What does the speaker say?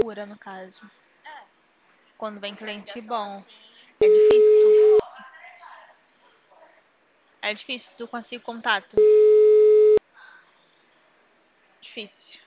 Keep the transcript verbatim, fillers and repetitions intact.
procura, no caso. Quando vem cliente bom. É difícil tu. É difícil tu conseguir contato. Difícil.